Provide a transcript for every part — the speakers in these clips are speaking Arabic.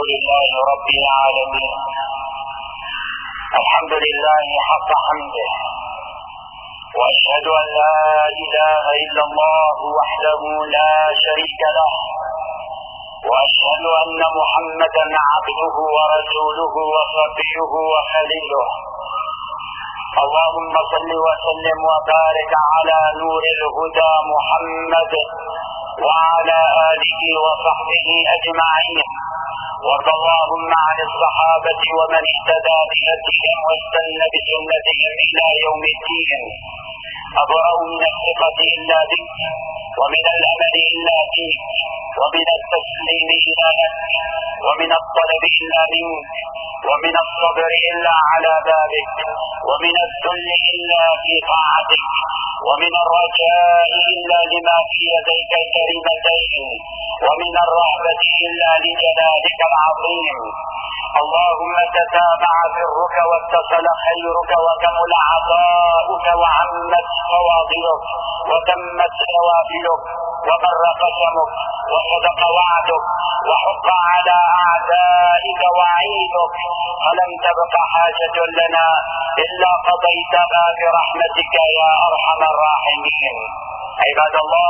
لله رب العالمين. الحمد لله حق حمده، وأشهد أن لا إله إلا الله وحده لا شريك له، وأشهد أن محمدا عبده ورسوله وصفيه وخليله. اللهم صل وسلم وبارك على نور الهدى محمد وعلى آله وصحبه أجمعين، وارض اللهم عن الصحابة ومن اهتدى بهديهم واستنى بسنتهم إلى يوم الدين. أبرأ من الثقة إلا بك، ومن الأمل إلا فيك، ومن التسليم إلا لك، ومن الطلب إلا منك، ومن الصبر إلا على بابك، ومن الذل إلا في طاعتك، ومن الرجاء إلا لما في يديك الكريمتين، ومن الرهبة إلا لجلالك العظيم. اللهم تتابع برك واتصل خيرك وكمل عطاؤك وعمت فواضلك وتمت نوافلك وبر قسمك وصدق وعدك وحق على أعدائك وعيدك، فلم تبق حاجة لنا إلا قضيتها برحمتك يا أرحم الراحمين. عباد الله،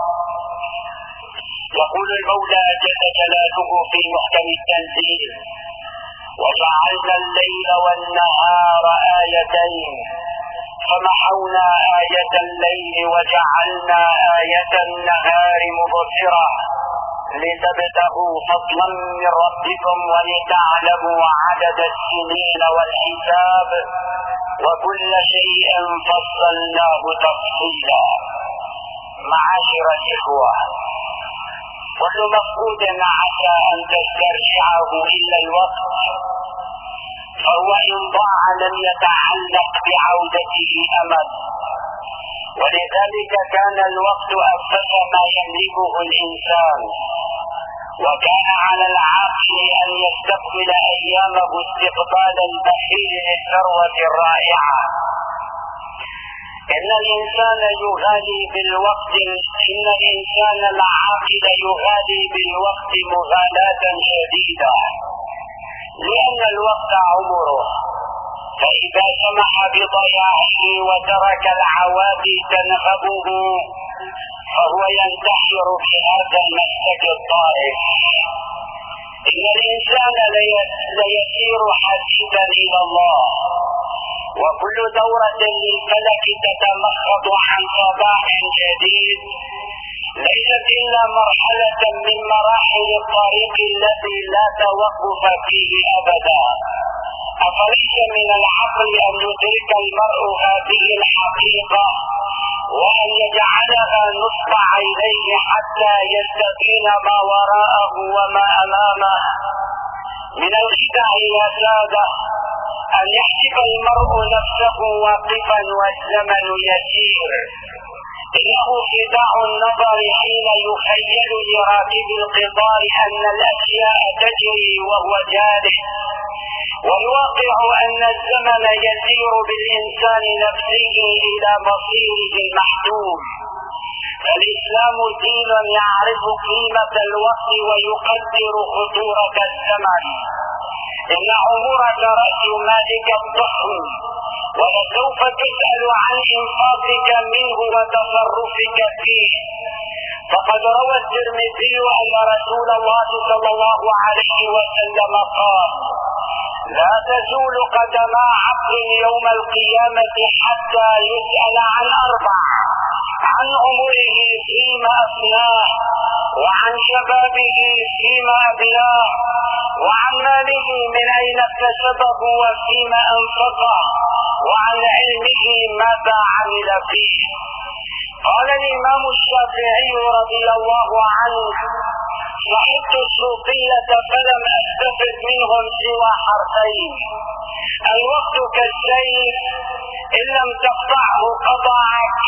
يقول المولى جل جلاله في محكم التنزيل: وجعلنا الليل والنهار آيتين فمحونا آية الليل وجعلنا آية النهار مبصرة لتبتغوا فضلا من ربكم ولتعلموا عدد السنين والحساب وكل شيء فصلناه تفصيلا. معاشر الإخوة، كل مفقود عسى أن تسترجعه إلا الوقت، فهو إن ضاع لم يتعلق بعودته أمد، ولذلك كان الوقت أنفس ما يملكه الإنسان، وكان على العاقل أن يستقبل أيامه استقبال البخيل للثروة الرائعة. إن الإنسان العاقل يغالي بالوقت مغالاة شديدة، لأن الوقت عمره، فإذا سمح بضياعه وترك العوادي تنهبه فهو ينتحر في هذا المسلك الضائع. إن الإنسان ليسير حديثا إلى الله، وكل دورة للفلك تتمخض عن صباح جديد ليست إلا مرحلة من مراحل الطريق التي لا توقف فيه أبدا. أفليس من العقل أن يدرك المرء هذه الحقيقة وأن يجعلها نصب عينيه حتى يستبين ما وراءه وما أمامه؟ من الخداع يا سادة أن يحسب المرء نفسه واقفا والزمن يسير. إنه خداع النظر حين يخيل لراكب القطار أن الأشياء تجري وهو جالس، والواقع أن الزمن يسير بالإنسان نفسه إلى مصيره المحدود. فالإسلام دين يعرف قيمة الوقت ويقدر خطورة الزمن. إن عمرك رأس مالك الضخم، ولسوف تسأل عن إنفاقك منه وتصرفك فيه. فقد روى الترمذي أن رسول الله صلى الله عليه وسلم قال: لا تزول قدم عبد يوم القيامة حتى يسأل عن أربع: عن عمره فيما أفناه، وعن شبابه فيما أبلاه، وعن ماله من أين اكتسبه وفيما أنفقه، وعن علمه ماذا عمل فيه. قال الإمام الشافعي رضي الله عنه: صحبت الصوفية فلم أستفد منهم سوى حرفين: الوقت كالسيف إن لم تقطعه قطعك،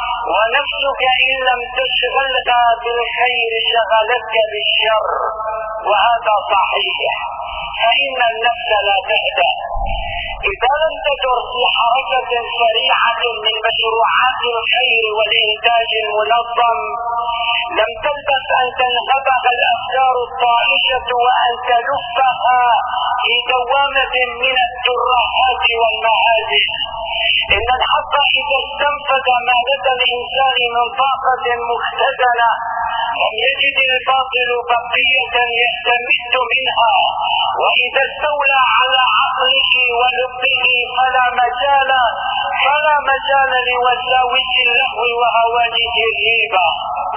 ونفسك إن لم تشغلها بالخير شغلتك بالشر. وهذا صحيح، فإن النفس لا تهدأ إذا لم تجر في حركة سريعة من مشروعات الخير والإنتاج المنظم. لم تلبث أن تنهبها الأفكار الطائشة وأن تلفها في دوامة من الترهات والمهازل. إن الحق إذا استنفذ ما لدى الإنسان من طاقة مختزنة لم يجد الباطل بقية يستمد منها، وإذا استولى على عقله ولبه فلا مجال لوساوس اللهو وهواجس الريبة.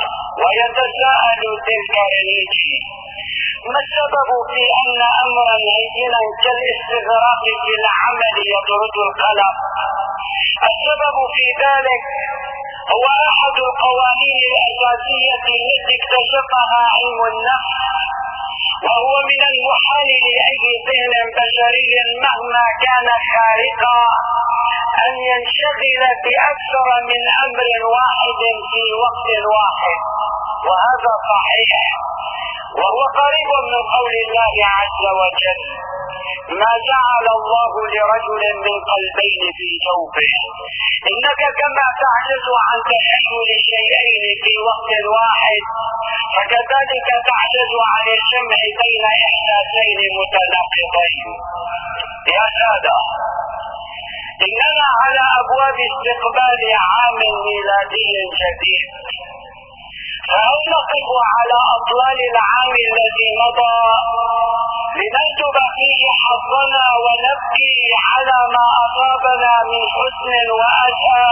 ويتساءل تلك ما السبب في أن أمرا هينا كالاستغراق في العمل يطرد القلق؟ السبب في ذلك هو أحد القوانين الأساسية التي اكتشفها علم النفس، وهو من المحال لأي ذهن بشري مهما كان خارقا أن ينشغل بأكثر من أمر واحد في وقت واحد، وهذا صحيح، وهو قريب من قول الله عز وجل: ما جعل الله لرجل من قلبين في جوفه. إنك كما تعجز عن تحمل شيئين في وقت واحد، فكذلك تعجز عن الجمع بين إحساسين متناقضين. يا سادة، إننا على أبواب استقبال عام ميلادي جديد، فهل نقف على أطلال العام الذي مضى لنكتب فيه حظنا ونبكي على ما أصابنا من حسن وأسى،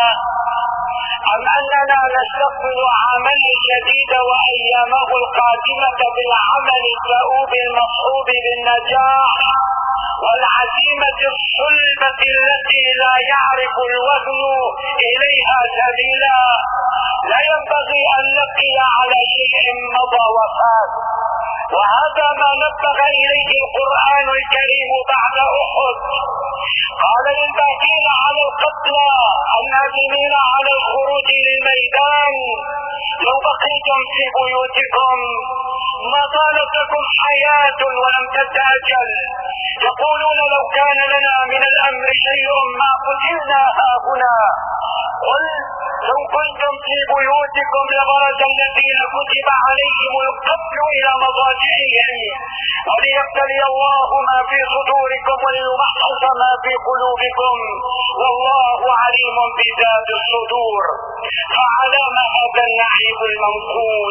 أم أننا نستقبل عامنا الجديد وأيامه القادمة بالعمل الدؤوب المصحوب بالنجاح والعزيمة الصلبة التي لا يعرف الوهن إليها سبيلا؟ لا ينبغي أن نبقي على شيء مضى وفات، وهذا ما نبه إليه القرآن الكريم بعد أحد. قال للباكين على القتلى النادمين على الخروج للميدان: لو بقيتم في بيوتكم ما طالتكم حياة ولم تتأجل. يقولون لو كان لنا من الأمر شيء ما قتلنا هاهنا. قل لو كنتم في بيوتكم لبرز الذين كتب عليهم القتل إلى مضاجعهم وليبتلي الله ما في صدوركم وليمحص ما في قلوبكم والله عليم بذات الصدور. فعلام هذا النعيب المنقود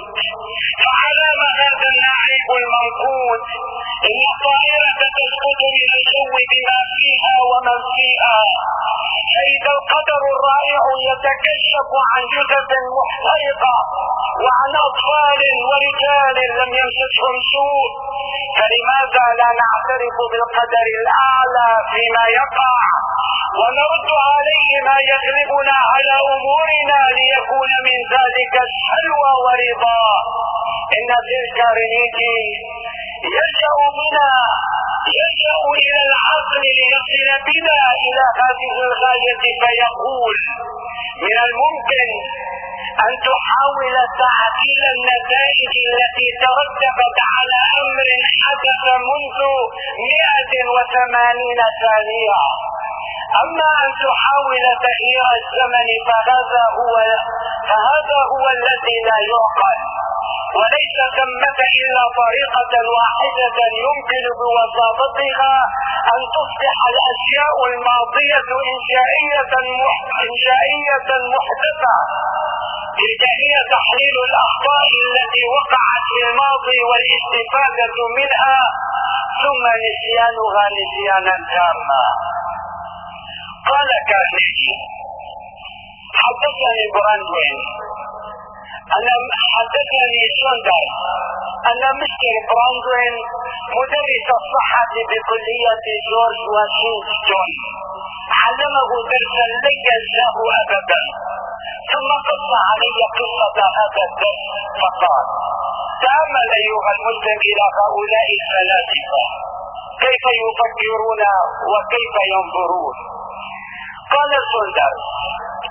إن الطائرة تسقط من الجو بما فيها ومن فيها، فإذا القدر الرائع يتكشف عن جثث محترقة وعن أطفال ورجال لم يمسسهم سوء، فلماذا لا نعترف بالقدر الأعلى فيما يقع ونرد عليه ما يغلبنا على أمورنا ليكون من ذلك السلوى ورضا؟ إن تلك يلجأ إلى العقل ليصل بنا إلى هذه الغاية، فيقول: من الممكن أن تحاول تعديل النتائج التي ترتبت على أمر حدث منذ 180 ثانية، أما أن تحاول تغيير الزمن فهذا هو الذي لا يعقل. وليس ثمة إلا طريقة واحدة يمكن بوساطتها أن تصبح الأشياء الماضية إنشائية محدثة، تلك هي تحليل الأخطاء التي وقعت في الماضي والاستفادة منها ثم نسيانها نسيانا تاما. قال كارنيجي: حدثني براندوين حدثني سوندر أن مستر براندوين مدرس الصحة بكلية جورج واشنطن علمه درسا لا ينساه أبدا، ثم قص علي قصة هذا الدرس فقال: تأمل أيها المسلم إلى هؤلاء الفلاسفة كيف يفكرون وكيف ينظرون. قال سوندر: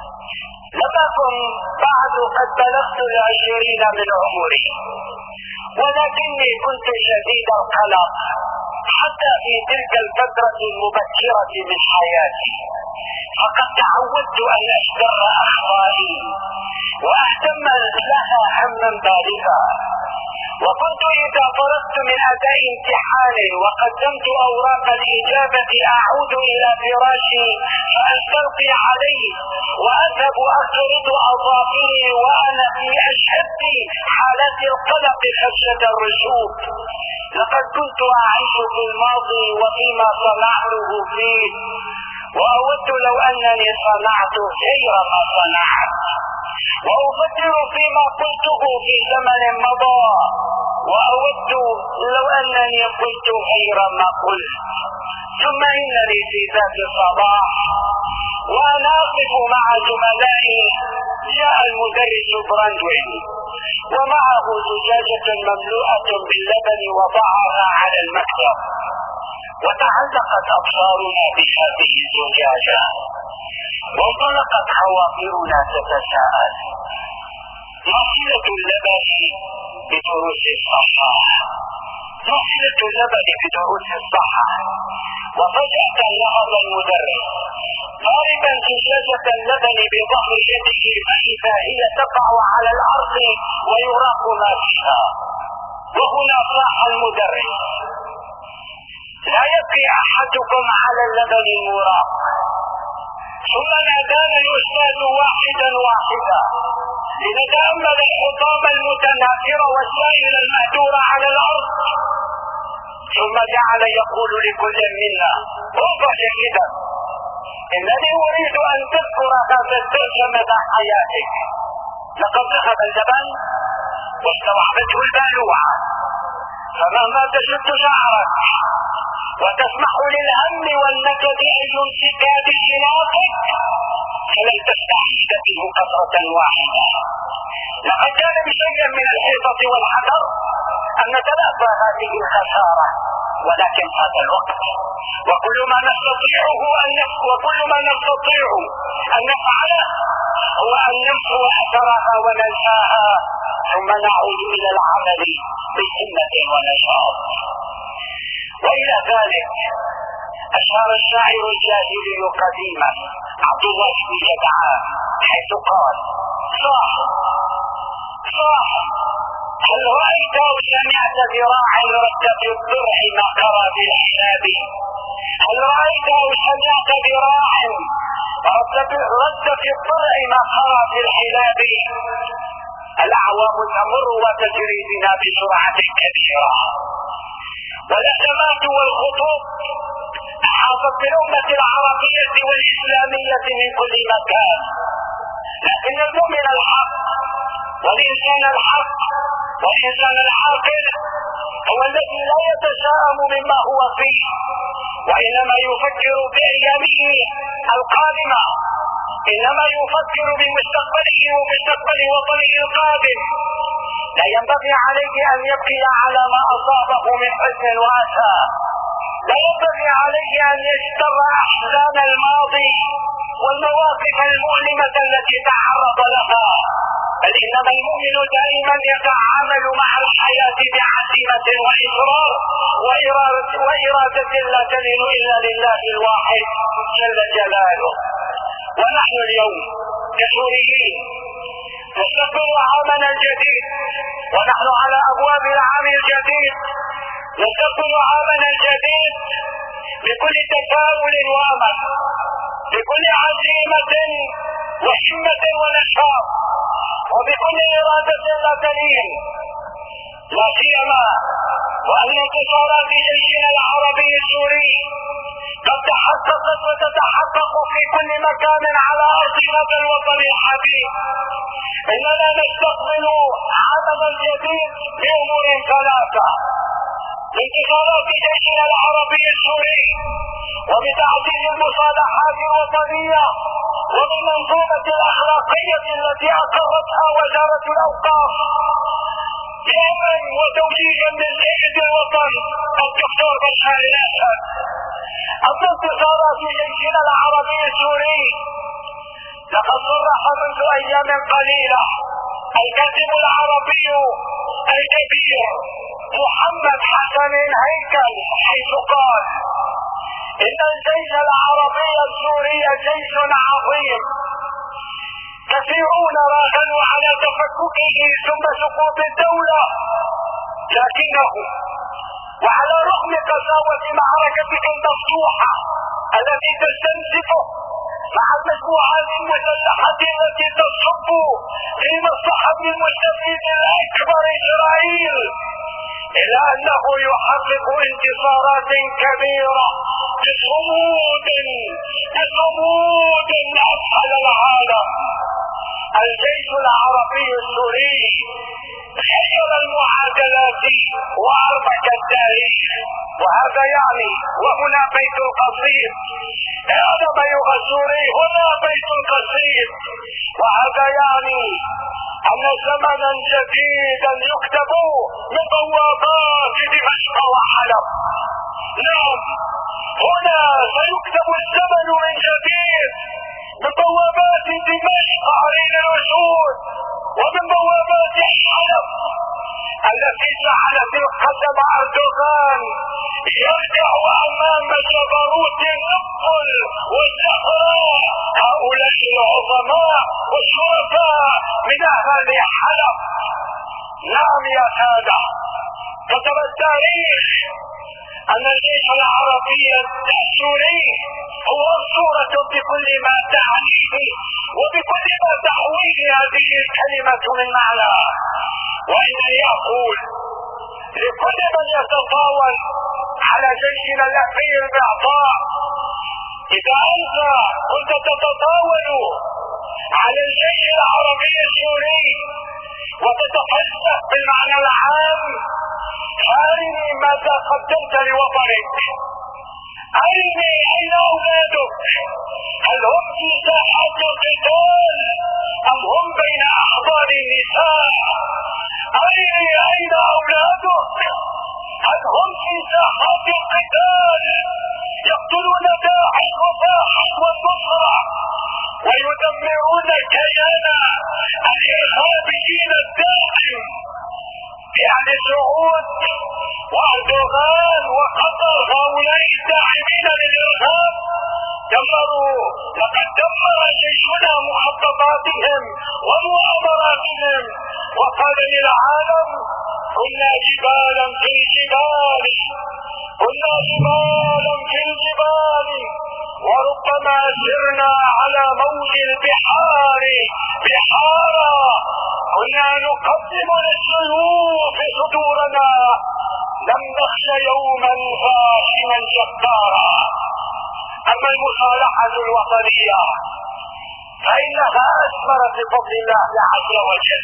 لم أكن بعد قد بلغت 20 من عمري، ولكني كنت شديد القلق حتى في تلك الفترة المبكرة من حياتي، فقد تعودت أن أشتر أخطائي وأهتم لها هما بالغا، وكنت إذا فرغت من أداء امتحان وقدمت أوراق الإجابة أعود إلى فراشي فأستلقي عليه وأذهب أخرج أظافري وأنا في أشد حالات القلق خشية الرشوب. لقد كنت أعيش في الماضي وفيما صنعته فيه، وأود لو أنني صنعت غير ما صنعت، وأفكر فيما قلته في زمن مضى وأود لو أنني قلت غير ما قلت. ثم إنني في ذات الصباح وأنا أقف مع زملائي جاء المدرس براندوين ومعه زجاجة مملوءة باللبن وضعها على المكتب، وتعلقت أبصارنا بهذه الزجاجة وانطلقت خواطرنا تتساءل: ما صلة اللبن بدروس الصحة؟ ما صلة اللبن بدروس الصحة؟ وفجأة نهض المدرس ضاربا زجاجة اللبن بظهر يده فإذا هي تقع على الأرض ويراق ما فيها. وهنا صاح المدرس: لا يبكي أحدكم على اللبن المراق. ثم نادانا الأستاذ واحدا لنتأمل الحطام المتناثر والسائل المهدور على الأرض. ثم جعل يقول لكل منا: انظر جيدا، إنني أريد أن تذكر هذا الدرس مدى حياتك. لقد ذهب اللبن واستوعبته البالوعة، فمهما تشد شعرك وتسمح للهم والنكد أن يمسك بخلافك فلن تستعيد منه كثرة واحدة. لقد كان بشيء من الحيطة والحذر أن نتلافى هذه الخسارة، ولكن هذا الوقت وكل ما نستطيعه أن نفعله هو أن نمحو أثرها وننساها، ثم نعود إلى العمل بهمة ونشاط. وإلى ذلك أشار الشاعر الجاهلي قديما عبد الله بن جدعان حيث قال: صاح هل رأيت أو سمعت ذراعا رد في الضرع ما قرى بالحساب؟ هل رأيت أو سمعت ذراعا رد في الضرع ما قرى بالحلاب؟ الأعوام تمر وتجري بنا بسرعة كبيرة، والأزمات والخطوب أحاطت بالأمة العربية والإسلامية من كل مكان، لكن المؤمن الحق والإنسان الحق والإنسان العاقل هو الذي لا يتشائم مما هو فيه، وإنما يفكر بأيامه القادمة، إنما يفكر بمستقبله ومستقبل وطنه القادم. لا ينبغي عليه أن يبكي على ما أصابه من حزن وأسى، لا ينبغي عليه أن يجتر أحزان الماضي والمواقف المؤلمة التي تعرض لها، بل إنما المؤمن دائما يتعامل مع الحياة بعزيمة وإصرار وإرادة لا تلين إلا لله الواحد جل جلاله. ونحن اليوم كسوريين نستقبل عامنا الجديد، ونحن على أبواب العام الجديد، نستقبل عامنا الجديد بكل تفاؤل وأمل، بكل عزيمة وهمة ونشاط، وبكل إرادة لا تلين، لا سيما وأن انتصارات جيشنا العربي السوري قد تحققت وتتحقق في كل مكان على أرض هذا الوطن الحبيب. إننا نستقبل عامنا الجديد بأمور ثلاثة: انتصارات جيشنا العربي السوري، وبتعزيز المصالحات الوطنية، وبالمنظومة الأخلاقية التي أقرتها وزارة الأوقاف بأمر وتوجيه من سيد الوطن الدكتور بشار الأسد. أما انتصارات جيشنا العربي السوري لقد صرح منذ أيام قليلة الكاتب العربي الكبير محمد حسن هيكل، حيث قال إن الجيش العربي السوري جيش عظيم، كثيرون راهنوا على تفككه ثم سقوط الدولة، لكنه وعلى رغم قساوة معركته المفتوحة التي تستنزفه مع المجموعات المسلحة التي تصب في مصلحة المستفيد الأكبر إسرائيل، إلا أنه يحقق انتصارات كبيرة بصمود أسفل العالم. الجيش العربي السوري غير المعادلات وأربك التاريخ، وهذا يعني، وهنا بيت قصير، هذا بيت السوري، هنا بيت قصير، وهذا يعني أن زمنا جديدا يكتب من بوابات دمشق وحلب. نعم، هنا سيكتب الزمن من جديد من بوابات دمشق عرين الوجود، ومن بوابات حلب التي جعلت القسم أردوغان يرجع أمام جبروت النقل والزهراء هؤلاء العظماء والشرفاء من أهل حلب. نعم يا سادة، كتب التاريخ أن الجيش العربي السوري هو أسطورة بكل ما تعنيه وبكل ما تحويه هذه الكلمة من معنى. وإنني أقول لكل من يتطاول على جيشنا الأخير بإعطاء، إذا أنت كنت تتطاول على الجيش العربي السوري وتتفلسف بالمعنى العام، أرني ماذا قدمت لوطنك، أرني أين أولادك، هل هم في ساحات القتال أم هم بين أحضان النساء، أرني أين أولادك، هل هم في ساحات القتال يقتلون داعش وفاحش والنصرة ويدمرون كيان الإرهابيين الدائم في أهل سعود وأردوغان وقطر، هؤلاء الداعمين للإرهاب دمروا، لقد دمر جيشنا مخططاتهم ومؤامراتهم، وقال للعالم كنا جبالا في الجبال، كنا جبالا في الجبال، وربما سرنا على موج البحار بحارا، كنا نقدم للسيوف صدورنا، لم نخش يوما فاشما جبارا. أما المصالحة الوطنية فإنها أثمرت بفضل الله عز وجل.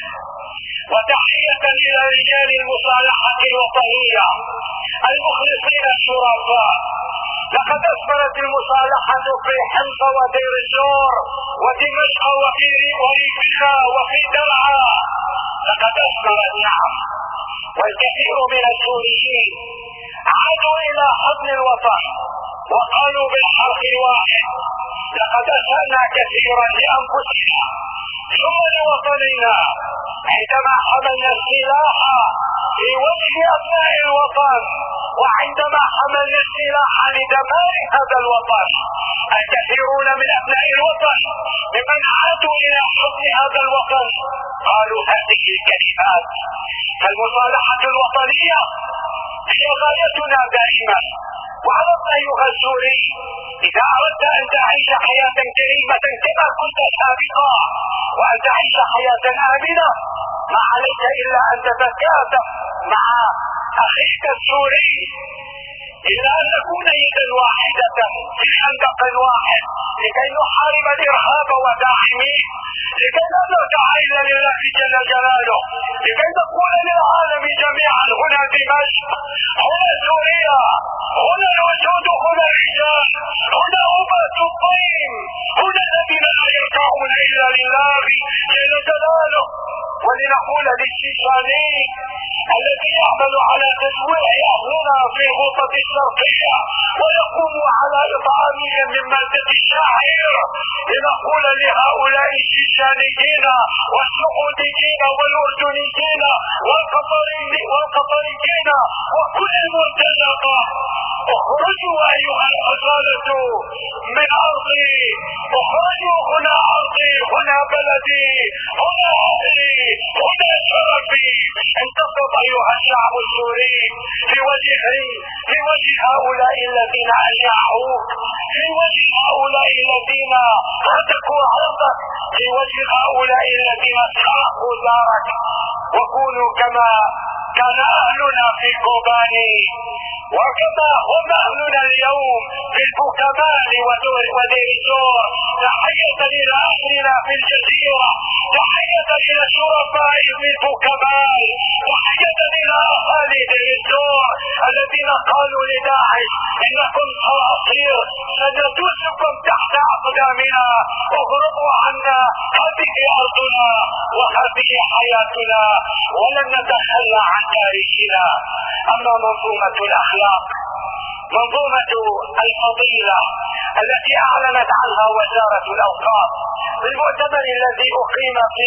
وتحية إلى رجال المصالحة الوطنية المخلصين الشرفاء، لقد أثمرت المصالحة في حمص ودير الزور ودمشق وفي ريفها وفي درعا، لقد أثمرت. نعم، والكثير من السوريين عادوا إلى حضن الوطن وقالوا بالحرف واحد لقد أسأنا كثيرا لأنفسنا ثم لوطننا عندما حملنا السلاح في وجه أبناء الوطن، وعندما حملنا السلاح لدمار هذا الوطن. الكثيرون من أبناء الوطن ممن عادوا إلى حضن هذا الوطن قالوا هذه الكلمات. المصالحة الوطنية هي غايتنا دائما. واعلم أيها السوري، إذا أردت أن تعيش حياة كريمة كما كنت سابقا وأن تعيش حياة آمنة، ما عليك إلا أن تتكاتف مع أخيك السوري إلى أن نكون يدا واحدة في خندق واحد لكي نحارب الإرهاب وداعميه، لكي لا نرجع إلا لله جل جلاله، لكي نقول للعالم جميعا هنا دمشق، هنا سوريا، هنا الوجود، هنا الرجال، هنا أمة الطين، هنا الذين لا يركعون إلا لله جل جلاله. ولنقول للشيشاني الذي يعمل يعمل على تجويع أهلنا في الغوطة الشرقية ويقوم على إطعامهم من مادة الشعير لنقول لهؤلاء الشيشانيين والسعوديين والأردنيين والقطريين وكل المرتزقة: اخرجوا أيها الأصالة من أرضي، اخرجوا، هنا أرضي، هنا بلدي، هنا أهلي، هنا شرفي. انتصب أيها الشعب السوري في وجه هؤلاء الذين أشاعوك، في وجه هؤلاء الذين هتكوا عرضك، في وجه هؤلاء الذين سرقوا دارك. وكونوا كما كان أهلنا في كوباني وكما هم أهلنا اليوم في البوكمان ودير الزور. تحية إلى أهلنا في الجزيرة، تحية إلى الشرفاء في البوكمان، تحية إلى أهالي دير الزور الذين قالوا لداعش: إنكم صراصير، سندوسكم تحت أقدامنا، اغربوا عنا، هذه أرضنا وهذه حياتنا ولن نتخلى عن تاريخنا. أما منظومة الأخلاق، منظومة الفضيلة التي أعلنت عنها وزارة الأوقاف بالمؤتمر الذي أقيم في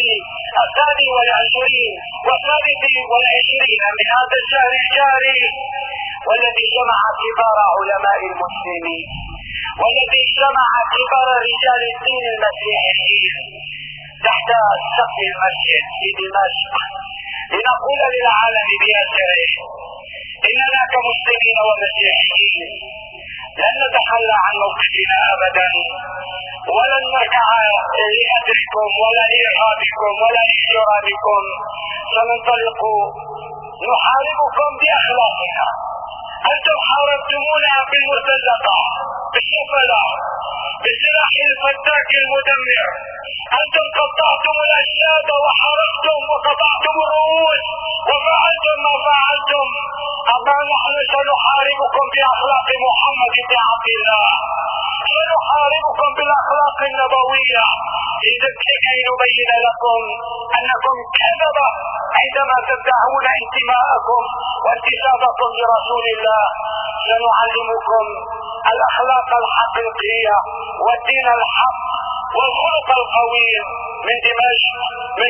23 من هذا الشهر الجاري، والذي جمع كبار علماء المسلمين، والذي جمع كبار رجال الدين المسيحيين تحت سقف المسجد في دمشق، لنقول للعالم بأسره: إننا كمسلمين ومسيحيين لن نتخلى عن موقفنا أبدا، ولن نرجع لأجلكم ولا لإرهابكم ولا لإجرامكم. سننطلق نحاربكم بأخلاقنا. أنتم حاربتمونا بالمرتزقة، بالسفلة، بسلاح الفتاك المدمر. أنتم قطعتم الأجساد وحرقتم وقطعتم الرؤوس وفعلتم ما فعلتم. أما نحن سنحاربكم بأخلاق محمد بن عبد الله، سنحاربكم بالأخلاق النبوية لكي نبين لكم أنكم كذبة عندما تدعون انتماءكم وانتسابكم لرسول الله. سنعلمكم الأخلاق الحقيقية والدين الحق والخلق القويم من دمشق، من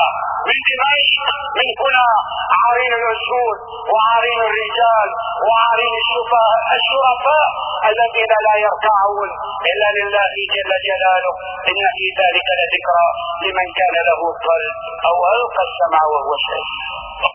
هنا عرين الأسود وعرين الرجال وعرين الشرفاء الذين لا يركعون إلا لله جل جلاله. إن في ذلك لذكرى لمن كان له قلب أو ألقى السمع وهو شهيد.